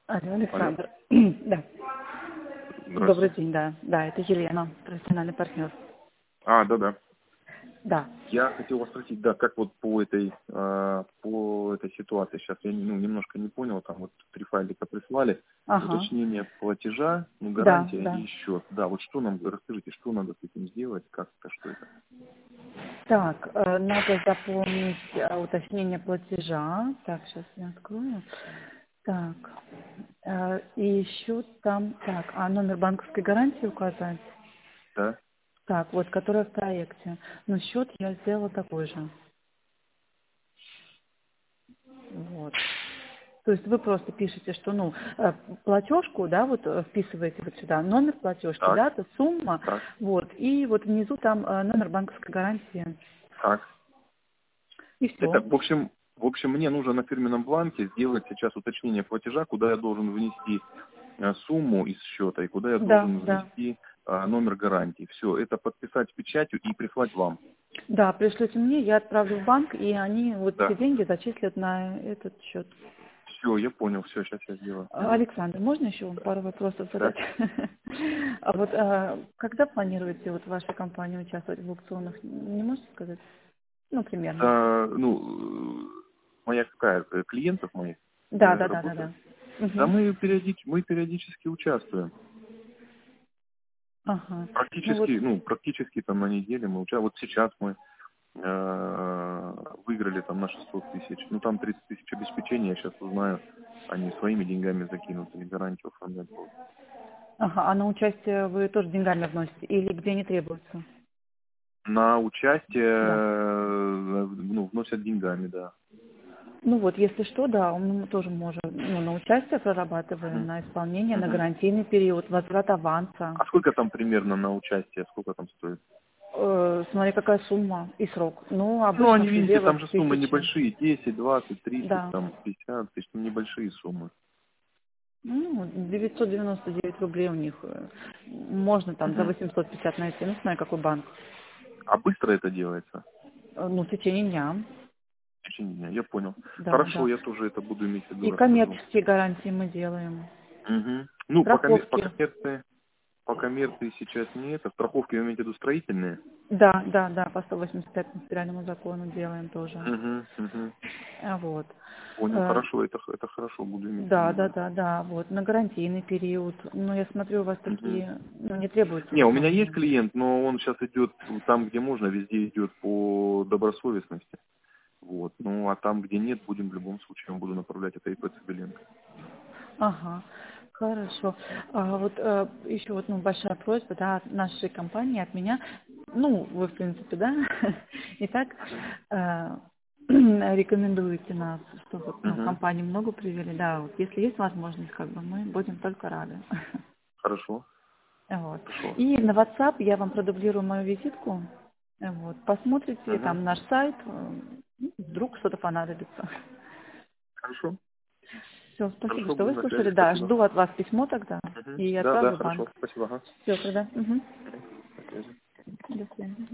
Алло, Алло. Александр. Да. Добрый Здравствуйте. день, да. Да, это Елена, профессиональный партнер. Да. Да. Я хотел вас спросить, да, как вот по этой ситуации сейчас я немножко не понял, там вот 3 файлика прислали, Ага. уточнение платежа, Да, гарантия да. и счет. Да, вот что нам, расскажите, что надо с этим сделать, что это? Так, надо заполнить уточнение платежа. Так, сейчас я открою. Так. И еще там, так, номер банковской гарантии указать. Да? Так, вот, которая в проекте. Но счет я сделала такой же. Вот. То есть вы просто пишете, что, платежку, да, вот вписываете вот сюда, номер платежки, Так, дата, сумма, так, вот, и вот внизу там номер банковской гарантии. так. И Это, все. в общем, мне нужно на фирменном бланке сделать сейчас уточнение платежа, куда я должен внести сумму из счета и куда я Да, должен да. внести номер гарантии. Все, это подписать печатью и прислать вам. Да, пришлите мне, я отправлю в банк, и они вот все Да. деньги зачислят на этот счет. Все, я понял, все, сейчас я сделаю. Мгм. Александр, можно еще вам пару вопросов задать? Так. А вот когда планируете вот вашей компании участвовать в аукционах? Не можете сказать? Ну, примерно. Моя какая, клиентов моих Да, да, да, да, работает? да. Да Мгм. мы периодически участвуем. Ага. Ну вот, Практически там на неделе мы участвуем. Вот сейчас мы выиграли там на 600 тысяч. Ну, там 30 тысяч обеспечения, я сейчас узнаю. Они своими деньгами закинут или гарантию оформлять будут. ага, а на участие вы тоже деньгами вносите или где не требуется? На участие, Да. вносят деньгами, да. Ну вот, если что, да, мы тоже можем, на участие прорабатываем, Мгм. на исполнение, на Мгм. гарантийный период, возврат аванса. А сколько там примерно на участие, сколько там стоит? Смотри, какая сумма и срок. Ну, Ну, обычно они, в видите, пределах там же суммы 1000. небольшие, 10, 20, 30, Да. там, 50, то есть небольшие суммы. 999 рублей у них. Можно там за Мгм. 850 найти, смотри, какой банк. А быстро это делается? В течение дня. В течение дня, я понял. Да, Хорошо, да. я тоже это буду иметь в виду, И расскажу. коммерческие гарантии мы делаем. Мгм. Ну, Страховки. по коммерции сейчас не это. Страховки, вы имеете в виду строительные? Да, да, да, по 185 федеральному закону делаем тоже. Мгм. Вот. Понял, Э, хорошо, это хорошо, буду иметь в Да, виду, да, да. да, да, вот, на гарантийный период. Ну, я смотрю, у вас Мгм. такие, не требуются в Не, у меня есть основном. клиент, но он сейчас идет там, где можно, везде идет по добросовестности. Вот. Ну, а там, где нет, будем в любом случае, я буду направлять это ИП Цибеленко. Ага, хорошо. А вот еще вот, большая просьба, да, от нашей компании, от меня. Ну, вы, в принципе, да, и так э, рекомендуете нас, что вот, Мгм. компании много привели, да, вот, если есть возможность, мы будем только рады. Хорошо, Вот. хорошо. И на WhatsApp я вам продублирую мою визитку. Вот. Посмотрите Мгм. там наш сайт, вдруг что-то понадобится. Хорошо, Все, спасибо, хорошо, что будем на выслушали. связи, Да, спасибо. жду от вас письмо тогда Мгм. и Да, отправлю в хорошо, банк. спасибо. Ага. Все, тогда. Угу. Мгм. На связи. До свидания.